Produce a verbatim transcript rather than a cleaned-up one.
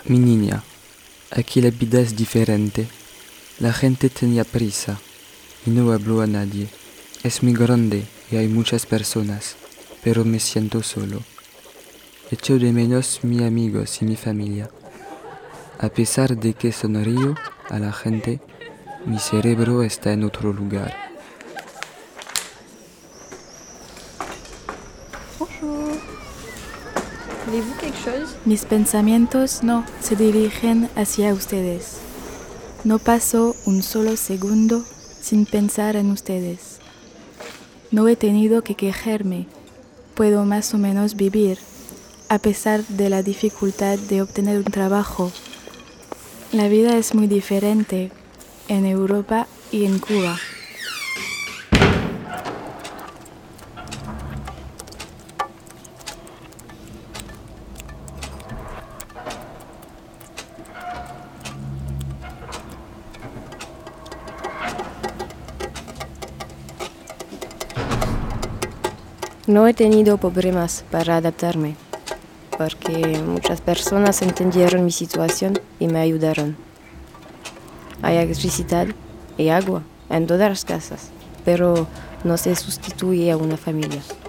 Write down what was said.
Mi niña, aquí la vida es diferente. La gente tenía prisa y no habló a nadie. Es muy grande y hay muchas personas, pero me siento solo. Echo de menos mis amigos y mi familia. A pesar de que sonrío a la gente, mi cerebro está en otro lugar. Bonjour. Voulez-vous quelque chose? Mis pensamientos no se dirigen hacia ustedes. No paso un solo segundo sin pensar en ustedes. No he tenido que quejarme. Puedo más o menos vivir, a pesar de la dificultad de obtener un trabajo. La vida es muy diferente en Europa y en Cuba. No he tenido problemas para adaptarme, porque muchas personas entendieron mi situación y me ayudaron. Hay electricidad y agua en todas las casas, pero no se sustituye a una familia.